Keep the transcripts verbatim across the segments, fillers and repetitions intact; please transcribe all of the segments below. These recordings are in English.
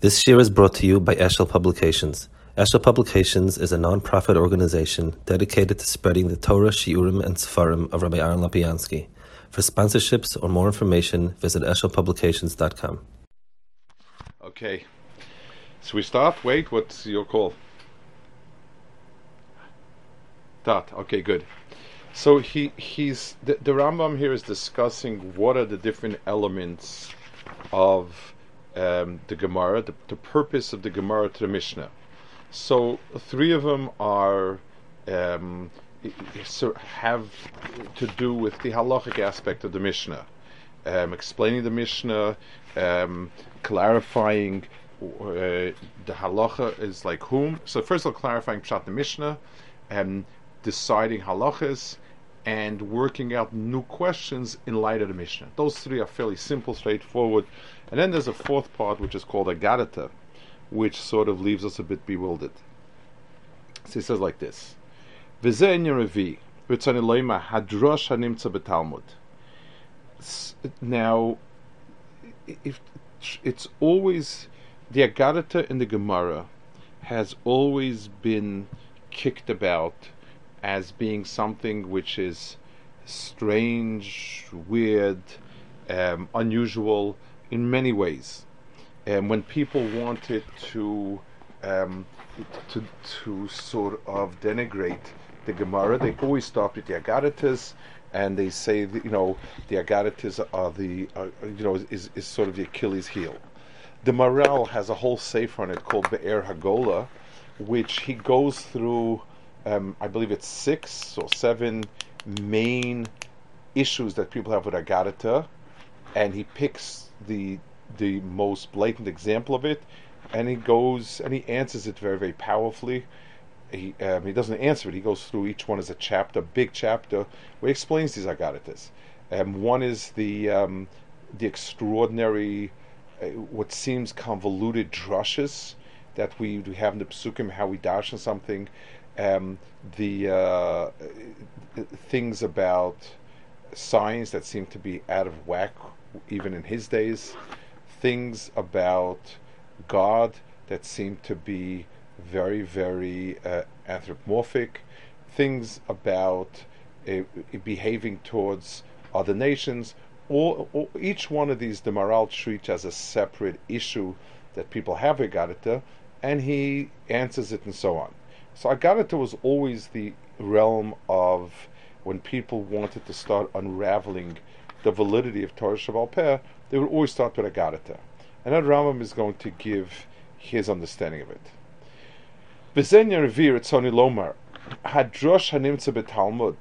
This year is brought to you by Eshel Publications. Eshel Publications is a non-profit organization dedicated to spreading the Torah, Shiurim, and Sefarim of Rabbi Aaron Lopiansky. For sponsorships or more information, visit eshel publications dot com. Okay, so we start. Wait, what's your call? Dot. Okay, good. So he he's the, the Rambam here is discussing what are the different elements of um, the Gemara, the, the purpose of the Gemara to the Mishnah. So three of them are um, so have to do with the halachic aspect of the Mishnah, um, explaining the Mishnah, um, clarifying uh, the halacha is like whom. So first of all, clarifying pshat the Mishnah, and deciding halachas, and working out new questions in light of the Mishnah. Those three are fairly simple, straightforward. And then there's a fourth part which is called Agadata, which sort of leaves us a bit bewildered. So he says like this: V'zeh in Yerevi, v'tzani loima hadrosh hanimtza b'Talmud. Now, if it's always the Agadata in the Gemara has always been kicked about as being something which is strange, weird, um, unusual in many ways. And when people wanted to um, to to sort of denigrate the Gemara, they always start with the Agadatas, and they say that, you know, the Agadatas are the uh, you know is is sort of the Achilles heel. The Maral has a whole sefer on it called Be'er Hagola, which he goes through. Um, I believe it's six or seven main issues that people have with Agadata, and he picks the the most blatant example of it, and he goes and he answers it very, very powerfully. He um, he doesn't answer it. He goes through each one as a chapter, big chapter, where he explains these Agadatas. Um, one is the um, the extraordinary, uh, what seems convoluted drushes that we, we have in the Psukim, how we darshan something. Um, the uh, things about science that seem to be out of whack even in his days, things about God that seem to be very, very uh, anthropomorphic, things about uh, behaving towards other nations. All, all, each one of these the Maral treats as a separate issue that people have regarded to, and he answers it and so on. So Agadata was always the realm of when people wanted to start unraveling the validity of Torah Shebaal Peh, they would always start with Agadata. And that Rambam is going to give his understanding of it. V'zen Yerevi Ritzoni Lomar Hadrosh Hanimtza b'Talmud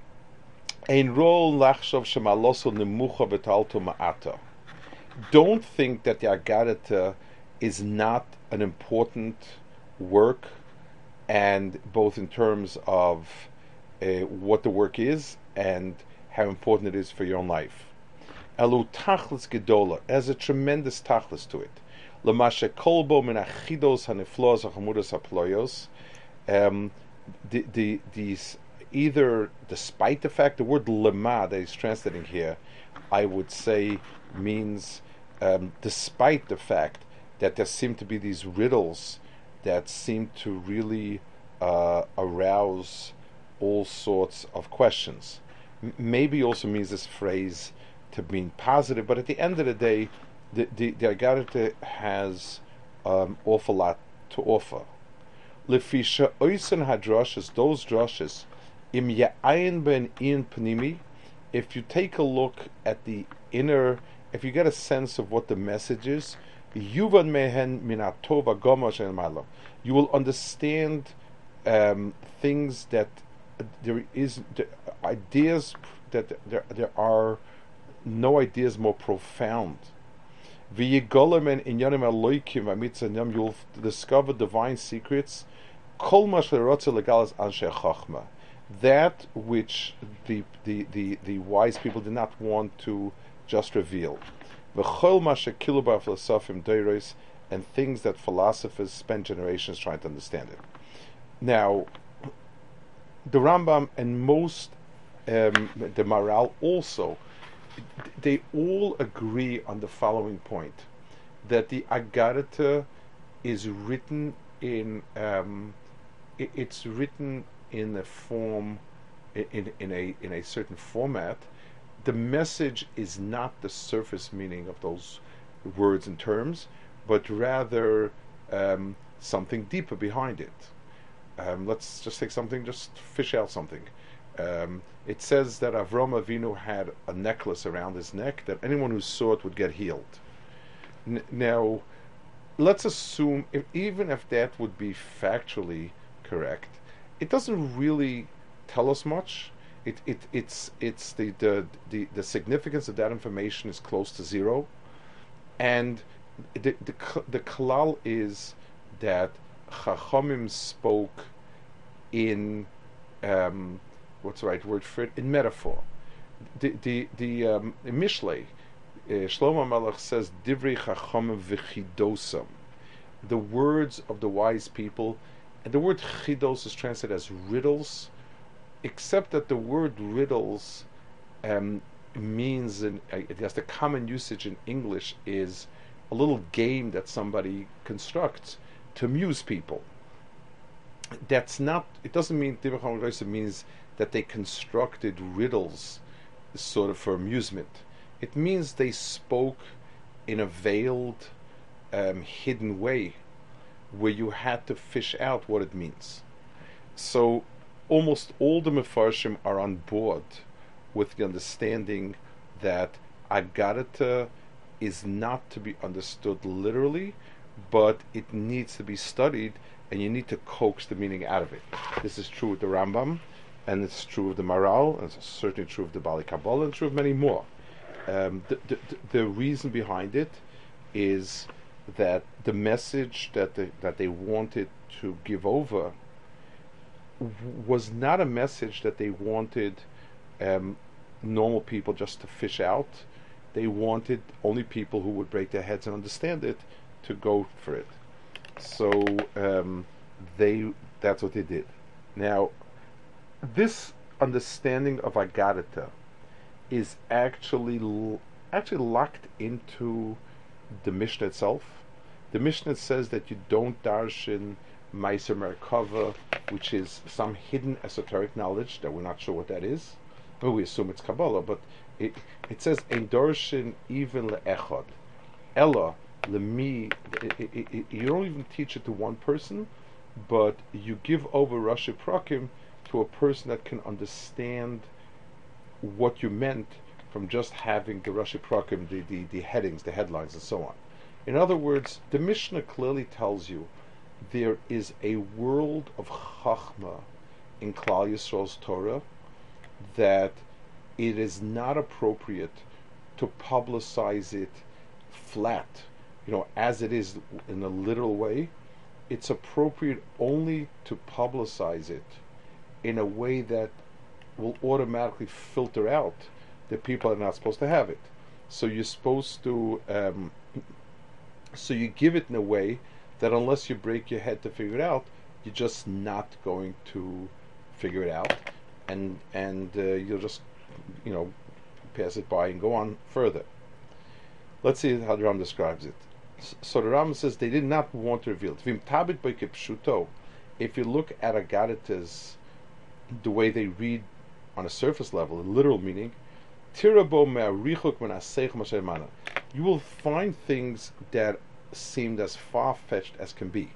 Ein Rol Lachshov Shemaloso Nemucha v'Talto Ma'ata. Don't think that the Agadata is not an important work, and both in terms of uh, what the work is and how important it is for your own life. Elu tachlis gedola, has a tremendous tachlis to it. L'mashe kolbo min achidos haniflos hachamudas haployos. Um, the the these either despite the fact the word lema that he's translating here, I would say means um, despite the fact that there seem to be these riddles that seem to really uh, arouse all sorts of questions. M- maybe also means this phrase to mean positive, but at the end of the day, the the, the Agadata has um, awful lot to offer. Lefisha oisen hadrashas, those drushes, im ya'ayin ben in panimi. If you take a look at the inner, if you get a sense of what the message is, Yuvan mehen minatova gomash and malo. You will understand um, things that uh, there is the ideas that there there are no ideas more profound. V'yigolem in yanim aloikim amitzanyam. You'll discover divine secrets. Kol masherotze legalas anshe chachma. That which the, the the the wise people did not want to just reveal. V'chol mashekilu bar filosofim deiros, and things that philosophers spend generations trying to understand it. Now, the Rambam and most um, the Maral also, they all agree on the following point: that the Agadata is written in um, it, it's written in a form in, in a in a certain format. The message is not the surface meaning of those words and terms, but rather um, something deeper behind it. Um, let's just take something, just fish out something. Um, it says that Avram Avinu had a necklace around his neck that anyone who saw it would get healed. N- now, let's assume, if, even if that would be factually correct, it doesn't really tell us much. It, it it's it's the, the the the significance of that information is close to zero, and the the the klal is that Chachamim spoke in um, what's the right word for it, in metaphor. The the the um, Mishlei, uh, Shlomo Melech says Divrei Chachamim v'chidosam, the words of the wise people, and the word chidos is translated as riddles, except that the word riddles um, means, in, I guess the common usage in English is a little game that somebody constructs to amuse people. That's not, it doesn't mean, it means that they constructed riddles sort of for amusement. It means they spoke in a veiled, um, hidden way where you had to fish out what it means. So almost all the Mefarshim are on board with the understanding that Agarata is not to be understood literally, but it needs to be studied, and you need to coax the meaning out of it. This is true with the Rambam, and it's true of the Maral, and it's certainly true of the Bali Kabbalah, and true of many more. Um, the, the, the reason behind it is that the message that they, that they wanted to give over was not a message that they wanted um, normal people just to fish out. They wanted only people who would break their heads and understand it to go for it. So um, they that's what they did. Now, this understanding of Agadata is actually l- actually locked into the Mishnah itself. The Mishnah says that you don't darshan Meiser Merkava, which is some hidden esoteric knowledge that we're not sure what that is. Well, we assume it's Kabbalah, but it it says ein darshan even le'echad, ella lemi. You don't even teach it to one person, but you give over Rashi Prakim to a person that can understand what you meant from just having the Rashi Prakim, the, the, the headings, the headlines, and so on. In other words, the Mishnah clearly tells you there is a world of Chachma in Klal Yisrael's Torah that it is not appropriate to publicize it flat, you know, as it is in a literal way. It's appropriate only to publicize it in a way that will automatically filter out the people that are not supposed to have it. So you're supposed to, um, so you give it in a way that unless you break your head to figure it out, you're just not going to figure it out, and and uh, you'll just, you know, pass it by and go on further. Let's see how the Ram describes it. So the Ram says they did not want to reveal it. If you look at Agaritas, the way they read on a surface level, the literal meaning, you will find things that seemed as far-fetched as can be.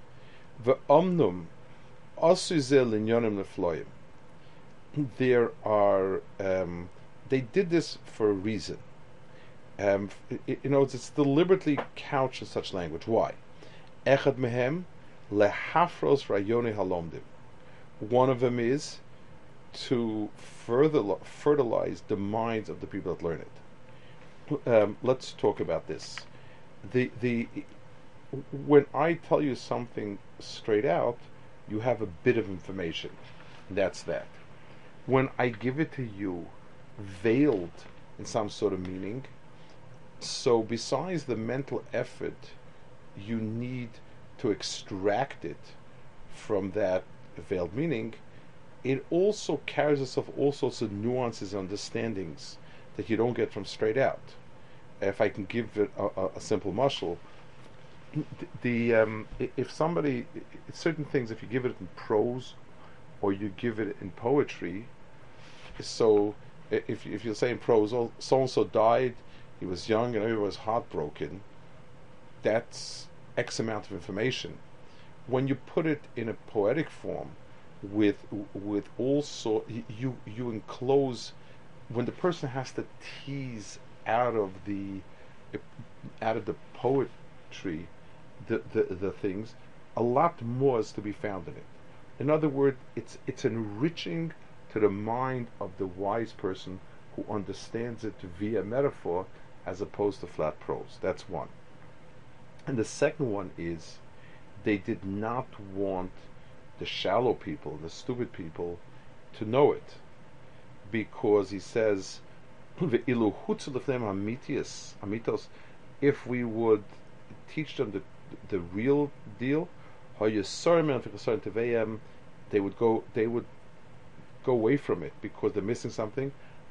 There are, um, they did this for a reason. Um, you know, it's, it's deliberately couched in such language. Why? Echad mehem lehafros rayone halomdim. One of them is to further fertilize the minds of the people that learn it. Um, let's talk about this. The the when I tell you something straight out, you have a bit of information. That's that. When I give it to you, veiled in some sort of meaning, so besides the mental effort you need to extract it from that veiled meaning, it also carries itself all sorts of nuances and understandings that you don't get from straight out. If I can give it a, a, a simple mashal, the, the um, if somebody certain things, if you give it in prose or you give it in poetry, so if if you're saying prose, so and so died, he was young and everyone was heartbroken. That's X amount of information. When you put it in a poetic form, with with also you you enclose, when the person has to tease out of the out of the poetry the, the the things, a lot more is to be found in it. In other words, it's it's enriching to the mind of the wise person who understands it via metaphor as opposed to flat prose. That's one. And the second one is, they did not want the shallow people, the stupid people, to know it, because he says, if we would teach them the the real deal, they would go they would go away from it because they're missing something.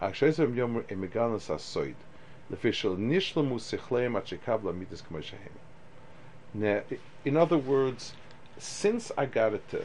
Now, in other words, since Agartha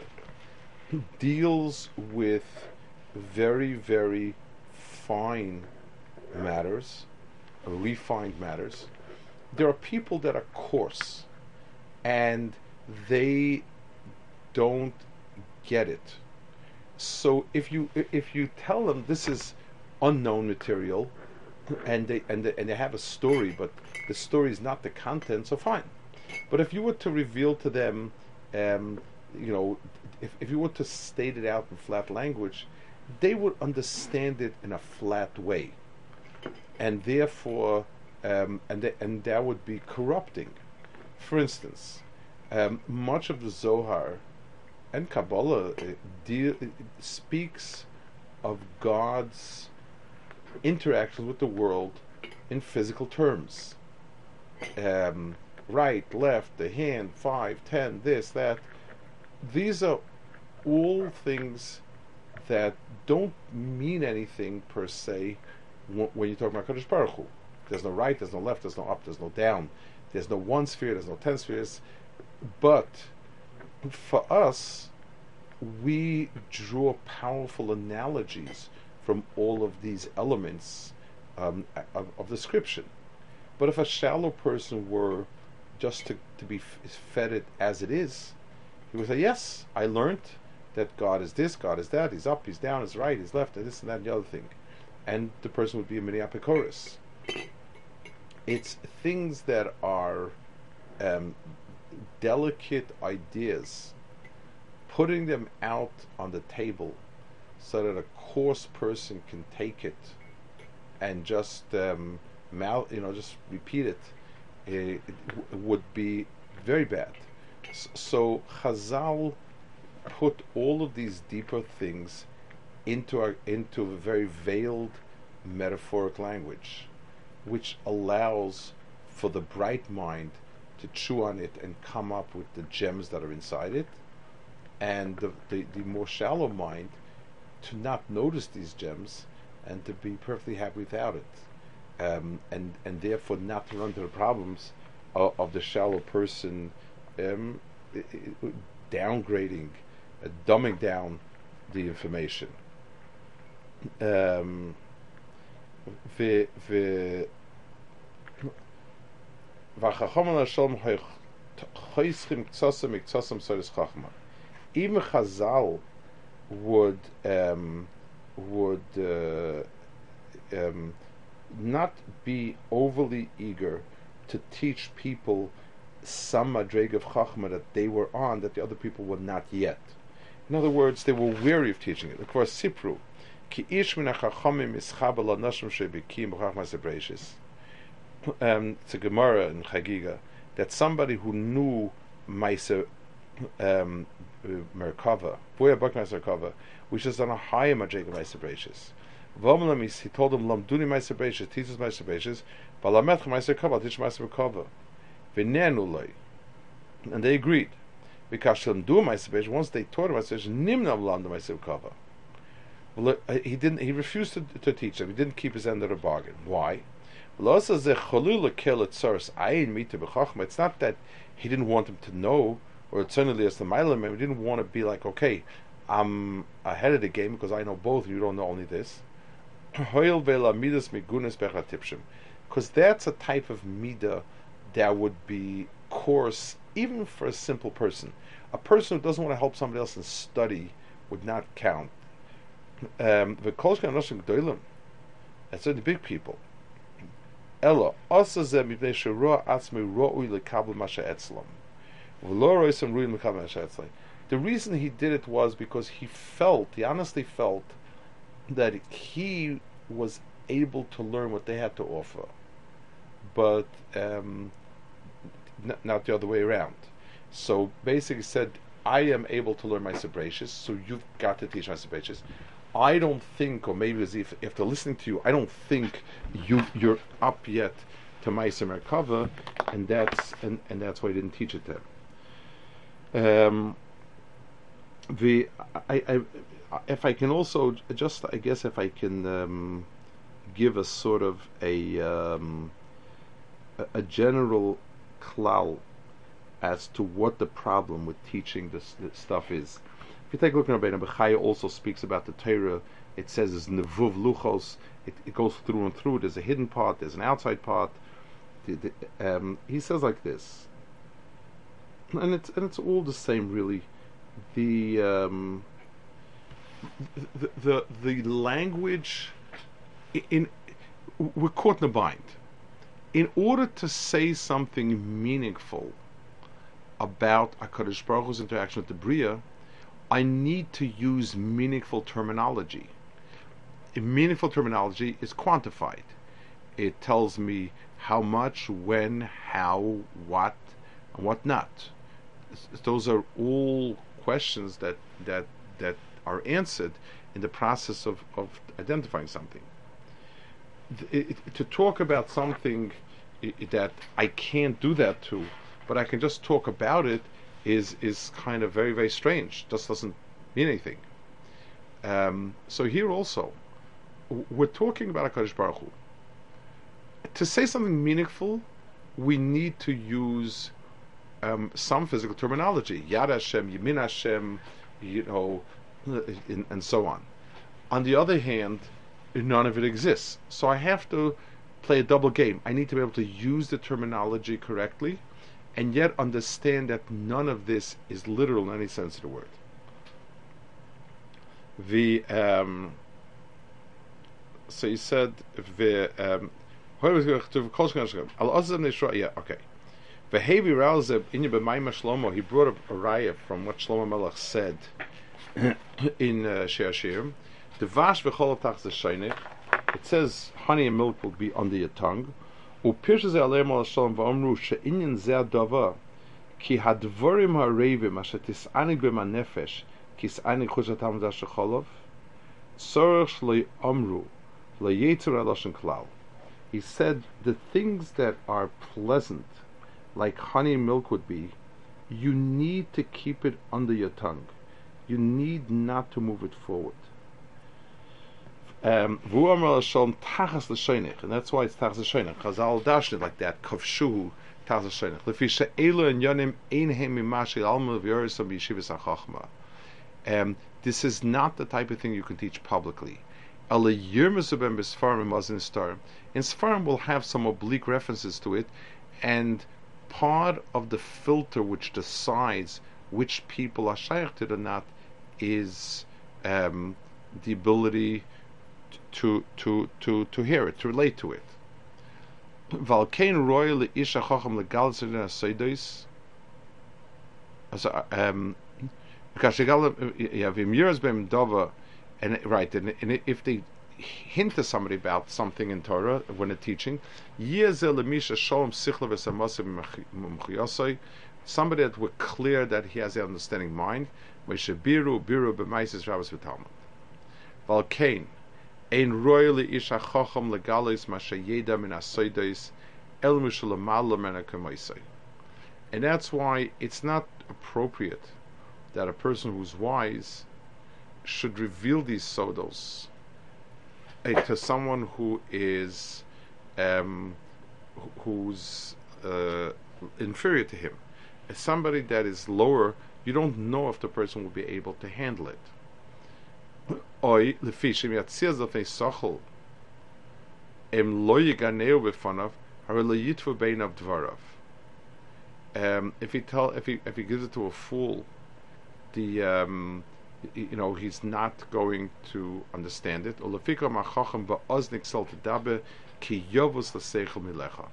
deals with very, very fine matters, refined matters, there are people that are coarse and they don't get it. So if you if you tell them this is unknown material, and they and they, and they have a story, but the story is not the content, so fine. But if you were to reveal to them, um, you know, if, if you were to state it out in flat language, they would understand it in a flat way, and therefore, um, and th- and that would be corrupting. For instance, um, much of the Zohar and Kabbalah uh, deal, uh, speaks of God's interactions with the world in physical terms. Um, right, left, the hand, five, ten, this, that. These are all things that don't mean anything per se w- when you talk about Kadosh Baruch Hu. There's no right, there's no left, there's no up, there's no down, there's no one sphere, there's no ten spheres. But for us, we draw powerful analogies from all of these elements um, of, of description. But if a shallow person were just to, to be f- fed it as it is, he would say, yes, I learned that God is this, God is that, he's up, he's down, he's right, he's left, and this and that and the other thing. And the person would be a mini apikorus. It's things that are um, delicate ideas, putting them out on the table so that a coarse person can take it and just um, mal, you know, just repeat it, it, it would be very bad. So Chazal put all of these deeper things into a, into a very veiled metaphoric language, which allows for the bright mind to chew on it and come up with the gems that are inside it, and the, the, the more shallow mind to not notice these gems and to be perfectly happy without it, um, and and therefore not to run into the problems of, of the shallow person um, downgrading, uh, dumbing down the information. Um, the the even Chazal would um, would uh, um, not be overly eager to teach people some madreg of chachma that they were on that the other people were not yet. In other words, they were wary of teaching it. Of course, Sipru ki ish min hachachamim ischabel anashim shebikim b'chachmas hebreishis. Um, it's a Gemara in Chagiga that somebody who knew Maisa um, Merkava, Boya Bakmas Merkava, which is on a higher Majega Maisa Breishis. Vomlamis, he told them, Lamduni Maisa Breishis, teach us Maisa Breishis, Balamet Maisa Merkava, teach Maisa Merkava. Venenulai. And they agreed. Because Shalom do Maisa Breishis, once they taught him Maisa Breishis, Nimna Vlam the Maisa Merkava. Well, he didn't. He refused to, to teach them. He didn't keep his end of the bargain. Why? It's not that he didn't want him to know, or suddenly as the Milam, he didn't want to be like, okay, I'm ahead of the game because I know both, you don't know only this. Because that's a type of midah that would be coarse, even for a simple person. A person who doesn't want to help somebody else and study would not count. Um, the Kolshkan Roshim Gdoilim, that's the big people. Ella, the reason he did it was because he felt, he honestly felt, that he was able to learn what they had to offer, but um, n- not the other way around. So basically said, I am able to learn my Sebratius, so you've got to teach my Sebratius. I don't think, or maybe as if after listening to you, I don't think you you're up yet to Ma'aser Merkava, and that's and, and that's why I didn't teach it to him. Um, the I, I if I can also just I guess if I can um, give a sort of a um, a, a general klal as to what the problem with teaching this, this stuff is. If you take a look at Rabbeinu Bechaya, also speaks about the Torah. It says it's nevuv luchos. It, it goes through and through. There's a hidden part. There's an outside part. The, the, um, he says like this, and it's and it's all the same really. The um, the, the the language in, in we're caught in a bind. In order to say something meaningful about HaKadosh Baruch Hu's interaction with the Bria, I need to use meaningful terminology. Meaningful terminology is quantified. It tells me how much, when, how, what, and what not. Those are all questions that that that are answered in the process of, of identifying something. It, it, to talk about something it, that I can't do that to, but I can just talk about it, is is kind of very, very strange. Just doesn't mean anything. Um, so here also, we're talking about HaKadosh Baruch Hu. To say something meaningful, we need to use um, some physical terminology. Yad Hashem, Yemin Hashem, you know, and, and so on. On the other hand, none of it exists. So I have to play a double game. I need to be able to use the terminology correctly, and yet understand that none of this is literal in any sense of the word. The um, so you said the um, yeah, okay. The Hevi Ralzeb in B'Mayma Shlomo, he brought up a raya from what Shlomo Melech said in uh, Shir Hashirim. The Vash v'chol tach zeshaynych. It says honey and milk will be under your tongue. Upirshas aleim al shalom v'omru she'inyan zeh davar ki hadvorim ha'revim asher tis'anig b'man nefesh kis'anig chuzatam zashacholov sorach shloi omru le'yetzer aloshen klal. He said the things that are pleasant, like honey and milk would be, you need to keep it under your tongue. You need not to move it forward. Um, and that's why it's tachas l'shoinech. Chazal dashed it like that. Kavshu tachas l'shoinech. Lefisha elu and yonim einhem mimashi alma v'yorisam b'yeshivas hachachma. Um, this is not the type of thing you can teach publicly. In Sfarim will have some oblique references to it, and part of the filter which decides which people are shaykh to it or not is um, the ability to to to to hear it, to relate to it. Valkein royal isha chacham legal um because you have years been dova, and right, and, and if they hint to somebody about something in Torah when they're teaching, somebody that were clear that he has the understanding mind, biru biru b'maisis rabbis v'talmud. Valkein ein royally isha chacham legalis mashayeda min asoidos el mishalamala mena kamoisai. And that's why it's not appropriate that a person who's wise should reveal these sodos uh, to someone who is um, wh- who's uh, inferior to him. As somebody that is lower, you don't know if the person will be able to handle it. Oy, lefi shem yatzir zafnei sochel, em lo yiganeu b'fanav, hare lo yitvu beinav dvarav. Um, if he tell, if he if he gives it to a fool, the um, y- you know he's not going to understand it. Or lefika machacham ba'oznik sal tedaber ki yovus l'seichel milecha.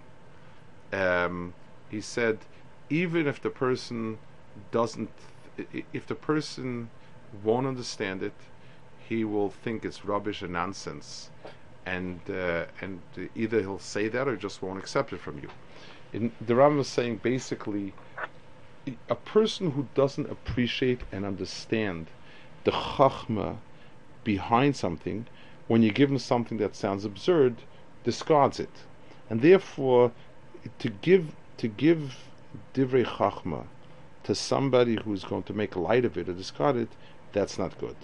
Um, he said, even if the person doesn't, i- if the person won't understand it, he will think it's rubbish and nonsense, and uh, and either he'll say that or just won't accept it from you. In, the Ram was saying basically, a person who doesn't appreciate and understand the chachma behind something, when you give him something that sounds absurd, discards it, and therefore, to give to give divrei chachma to somebody who's going to make light of it or discard it, that's not good.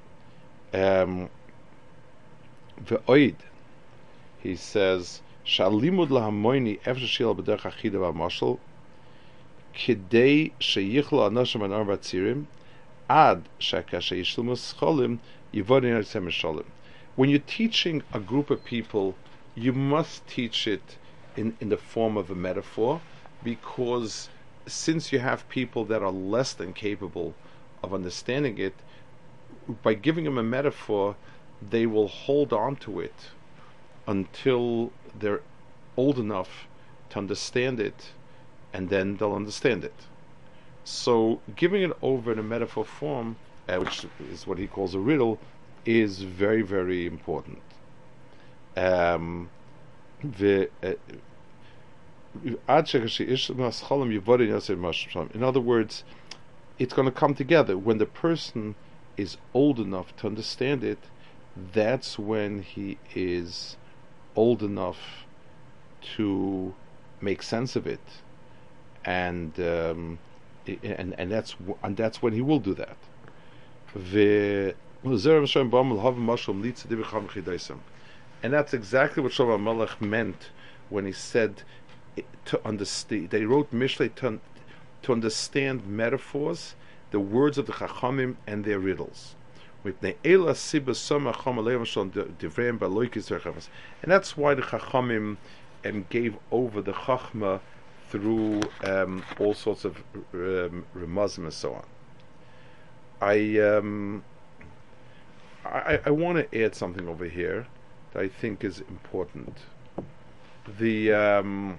Um, Ve'oid, he says, Shalimud lahamoini efshar shil b'derech achida v'amashal kidei sheyichlu anashim anar v'tzirim ad shekashe yishlumu scholim yivodin eretzem mishalim. When you're teaching a group of people, you must teach it in, in the form of a metaphor, because since you have people that are less than capable of understanding it, by giving them a metaphor, they will hold on to it until they're old enough to understand it, and then they'll understand it. So giving it over in a metaphor form, uh, which is what he calls a riddle, is very, very important. Um, the, uh, in other words, it's going to come together. When the person is old enough to understand it, that's when he is old enough to make sense of it, and um, and and that's and that's when he will do that. And that's exactly what Shlomo Melech meant when he said to understand. They wrote Mishlei to, to understand metaphors, the words of the Chachamim and their riddles. And that's why the Chachamim um, gave over the Chachma through um, all sorts of um, remazim and so on. I um, I, I want to add something over here that I think is important. The um,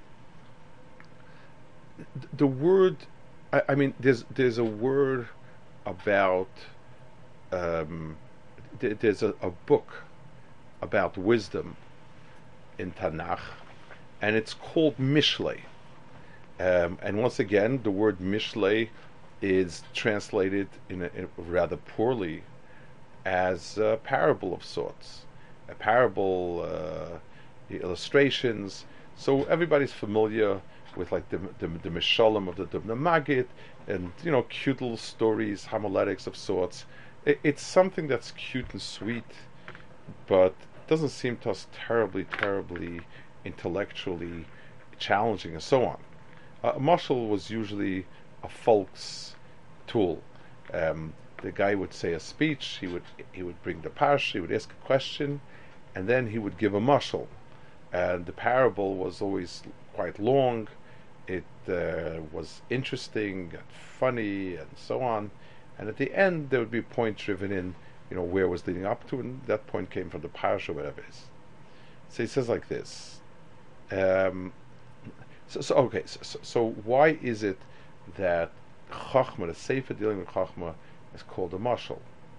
the word, I, I mean, there's there's a word about um, th- there's a, a book about wisdom in Tanakh, and it's called Mishlei. Um, and once again, the word Mishlei is translated in, a, in a rather poorly as a parable of sorts, a parable, uh, illustrations. So everybody's familiar with like the the, the Mishalim of the Dubna Magid, and you know, cute little stories, homiletics of sorts. It, it's something that's cute and sweet, but doesn't seem to us terribly, terribly intellectually challenging and so on. Uh, a mashal was usually a folk's tool. Um, the guy would say a speech, he would he would bring the pash, he would ask a question, and then he would give a mashal. And the parable was always quite long. It uh, was interesting and funny and so on. And at the end, there would be a point driven in, you know, where it was leading up to, and that point came from the parsha or whatever it is. So he says like this. Um, so, so okay, so, so why is it that Chachma, the Sefer dealing with Chachma, is called a mashal?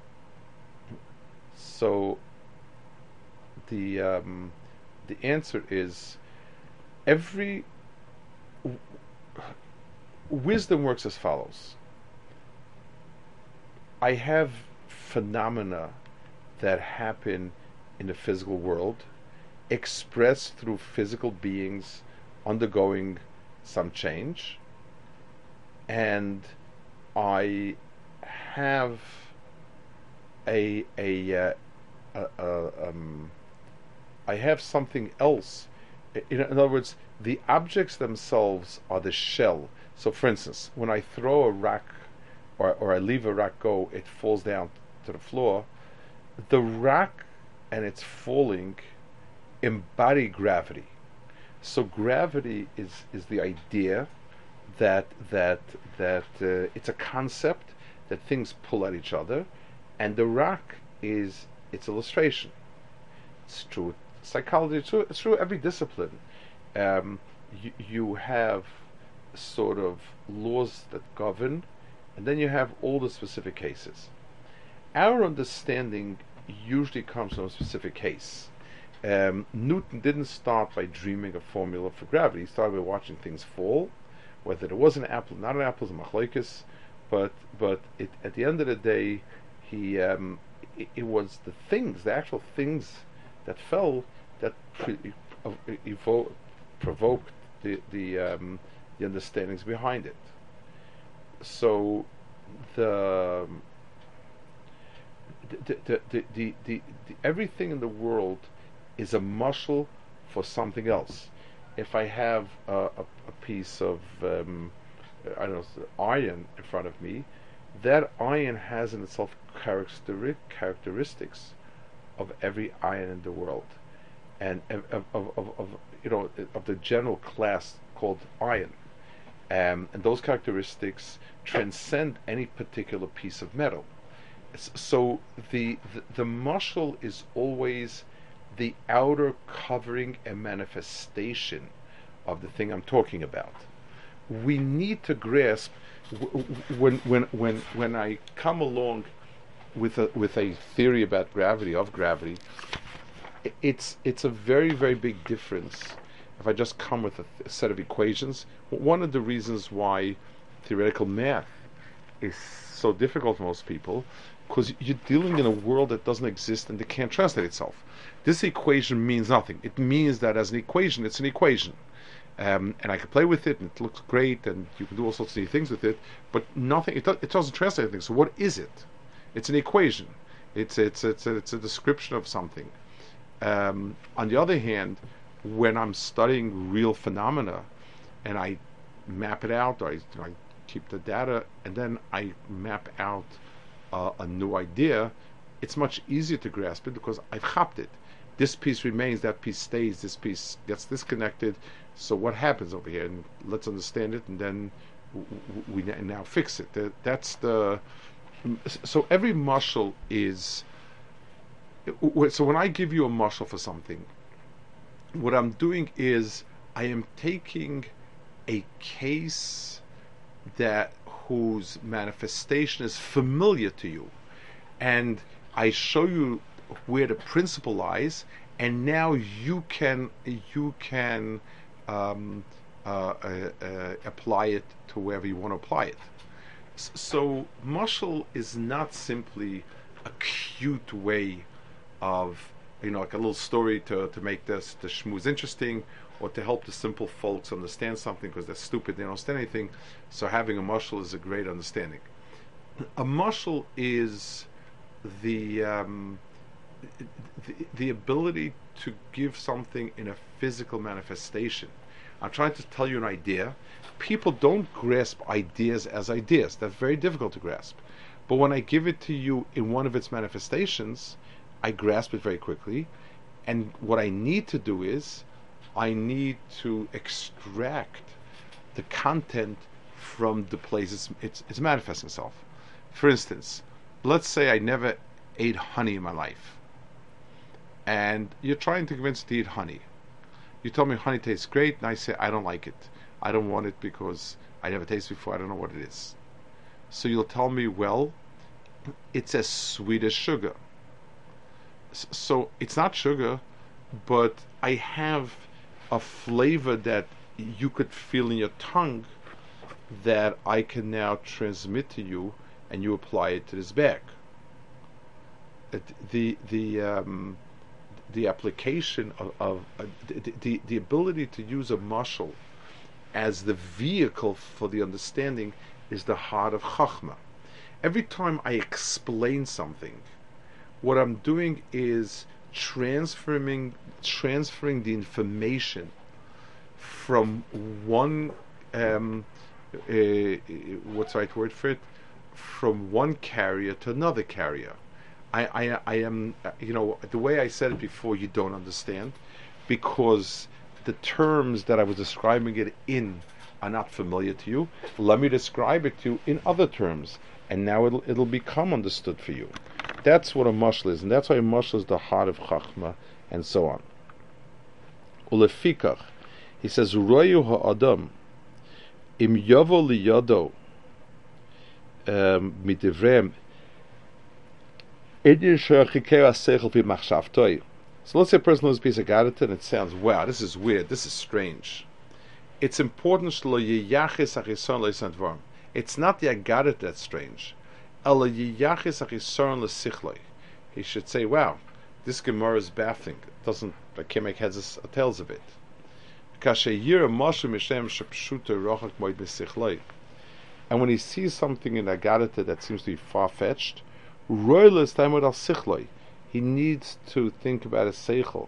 So the um, the answer is every w- wisdom works as follows. I have phenomena that happen in the physical world, expressed through physical beings undergoing some change, and I have a a, uh, a, a um, I have something else In, in other words, the objects themselves are the shell. So, for instance, when I throw a rock or, or I leave a rock go, it falls down to the floor. The rock and its falling embody gravity. So gravity is, is the idea that that that uh, it's a concept that things pull at each other, and the rock is its illustration. It's true psychology. It's true, it's true every discipline. Um, you, you have sort of laws that govern, and then you have all the specific cases. Our understanding usually comes from a specific case. Um, Newton didn't start by dreaming a formula for gravity. He started by watching things fall. Whether it was an apple, not an apple, is a machlokes, but but it, at the end of the day, he um, it, it was the things, the actual things that fell that pre- evo- provoked the the the, um, the understandings behind it. So the the the, the, the, the, the everything in the world is a muscle for something else. If I have a, a, a piece of um, I don't know, iron in front of me, that iron has in itself characteri- characteristics of every iron in the world, and of, of, of, of you know of the general class called iron, um, and those characteristics transcend any particular piece of metal. So the the, the muscle is always the outer covering and manifestation of the thing I'm talking about. We need to grasp w- when when when when I come along with a with a theory about gravity of gravity. It's it's a very very big difference if I just come with a, th- a set of equations. One of the reasons why theoretical math is so difficult for most people, because you're dealing in a world that doesn't exist and it can't translate itself. This equation means nothing. It means that as an equation, it's an equation. Um, and I can play with it, and it looks great, and you can do all sorts of neat things with it, but nothing, it, do, it doesn't translate anything. So what is it? It's an equation. It's, it's, it's, a, it's a description of something. Um, on the other hand, when I'm studying real phenomena, and I map it out, or I, I keep the data, and then I map out uh, a new idea, it's much easier to grasp it because I've chopped it. This piece remains, that piece stays, this piece gets disconnected. So what happens over here? And let's understand it, and then we now fix it. That's the. So every muscle is. So when I give you a muscle for something, what I'm doing is I am taking a case that whose manifestation is familiar to you, and I show you where the principle lies, and now you can you can um, uh, uh, uh, apply it to wherever you want to apply it. S- so muscle is not simply a cute way of, you know, like a little story to, to make this the schmooze interesting, or to help the simple folks understand something because they're stupid, they don't understand anything. So having a muscle is a great understanding. A muscle is the um, the, the ability to give something in a physical manifestation. I'm trying to tell you an idea. People don't grasp ideas as ideas. That's very difficult to grasp. But when I give it to you in one of its manifestations, I grasp it very quickly. And what I need to do is, I need to extract the content from the place it's, it's, it's manifesting itself. For instance, let's say I never ate honey in my life, and you're trying to convince me to eat honey. You tell me honey tastes great, and I say I don't like it. I don't want it because I never tasted it before. I don't know what it is. So you'll tell me, well, it's as sweet as sugar. So it's not sugar, but I have a flavor that you could feel in your tongue that I can now transmit to you, and you apply it to this bag. It, the the um, the application of, of uh, the, the the ability to use a muscle as the vehicle for the understanding is the heart of Chachma. Every time I explain something, what I'm doing is transferring transferring the information from one um, uh, what's the right word for it? From one carrier to another carrier. I, I, I am, you know, the way I said it before, you don't understand, because the terms that I was describing it in are not familiar to you. Let me describe it to you in other terms, and now it'll it'll become understood for you. That's what a mashal is, and that's why a mashal is the heart of Chachma, and so on. Ulefikach, he says, Royu ha'adam, im yovo liyodo, midivrem, edin shechikei asechel vi machshavtoi. So let's say a person knows a piece of Gadita and it sounds, wow, this is weird, this is strange. It's important. It's not the Agadit that's strange. He should say, wow, this Gemara is baffling. It doesn't, I can't make heads or tails of it. And when he sees something in Agadita that seems to be far-fetched, he needs to think about a seichel.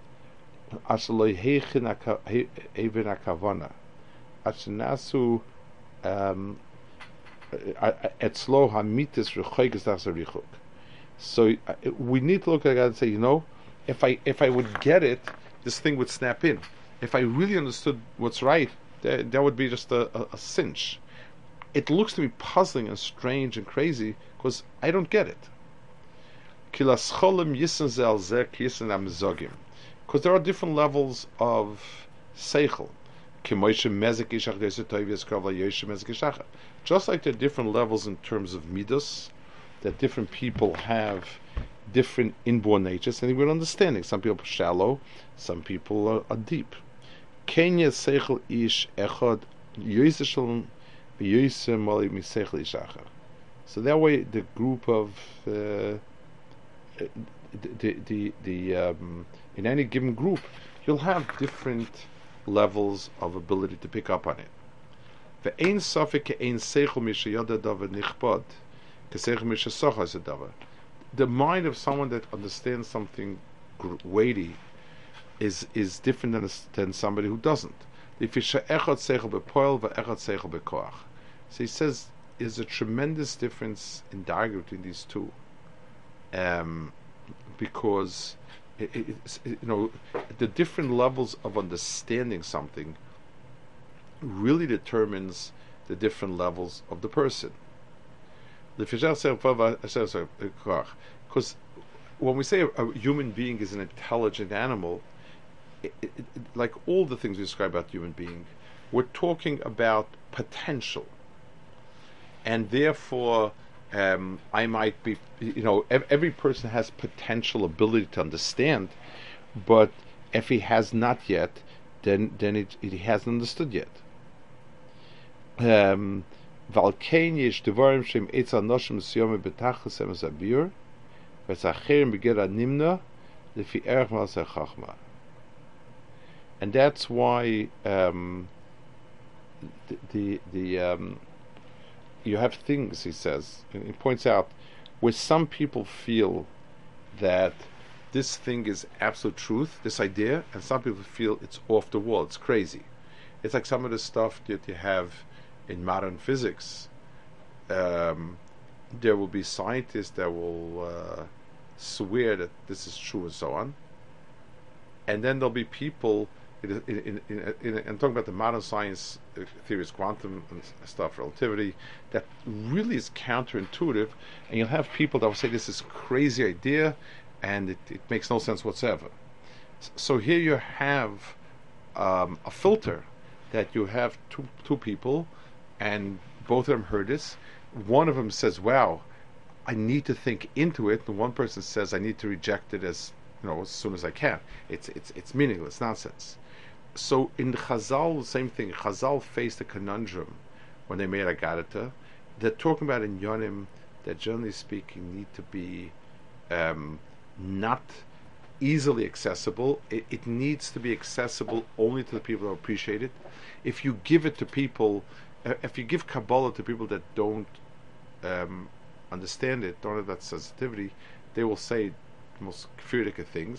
Ashnasu etzlo hamitis rechoiges dasarichuk. So uh, we need to look at it and say, you know, if I if I would get it, this thing would snap in. If I really understood what's right, that, that would be just a, a, a cinch. It looks to me puzzling and strange and crazy because I don't get it. Because there are different levels of seichel. Just like there are different levels in terms of midos, that different people have different inborn natures and we're understanding. Some people are shallow, some people are, are deep. Kenya seichel ish echad yoiseshalom v'yoisem mali miseichel ishacher. So that way, the group of uh, the the the um, in any given group, you'll have different levels of ability to pick up on it. Ve'ein safek ke'ein seichel mishayada davar nichbad, ke'seichel mishasocha zadavar. The mind of someone that understands something gr- weighty is is different than than somebody who doesn't. So he says there's a tremendous difference in diagram between these two, um, because it, it, it's, it, you know the different levels of understanding something really determines the different levels of the person. Because when we say a, a human being is an intelligent animal, it, it, it, like all the things we describe about human being, we're talking about potential. And therefore, um, I might be, you know, ev- every person has potential ability to understand, but if he has not yet, then then it, it he hasn't understood yet. Um, and that's why um, the the, the um, you have things, he says, and he points out, where some people feel that this thing is absolute truth, this idea, and some people feel it's off the wall, it's crazy. It's like some of the stuff that you have in modern physics. Um, there will be scientists that will uh, swear that this is true and so on. And then there'll be people, in, in, in, in, in, and talking about the modern science theories, quantum and stuff, relativity, that really is counterintuitive, and you'll have people that will say this is a crazy idea, and it, it makes no sense whatsoever. So here you have um, a filter, that you have two two people, and both of them heard this. One of them says, wow, I need to think into it, and one person says, I need to reject it as, you know, as soon as I can. It's it's it's meaningless nonsense. So in Chazal, the same thing. Chazal faced a conundrum when they made Agadita. They're talking about in Yonim that, generally speaking, need to be um, not easily accessible. It, it needs to be accessible only to the people who appreciate it. If you give it to people, uh, if you give Kabbalah to people that don't um, understand it, don't have that sensitivity, they will say the most kfirdik things.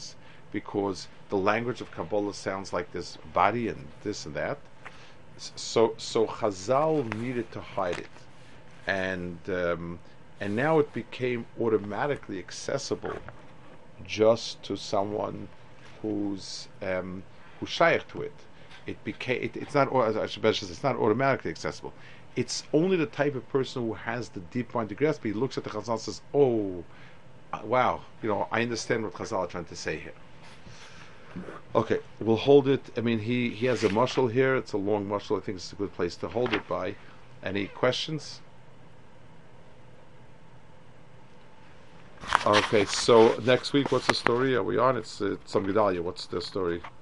because the language of Kabbalah sounds like this body and this and that. So, so Chazal needed to hide it, and um, and now it became automatically accessible just to someone who's um, who's shaykh to it. It became it, it's not I should mention it's not automatically accessible. It's only the type of person who has the deep mind to grasp. He looks at the Chazal and says, "Oh, wow, you know, I understand what Chazal are trying to say here." Okay, we'll hold it. I mean, he, he has a mushal here. It's a long mushal. I think it's a good place to hold it by. Any questions? Okay, so next week, what's the story? Are we on? It's, it's some Gedalia. What's the story?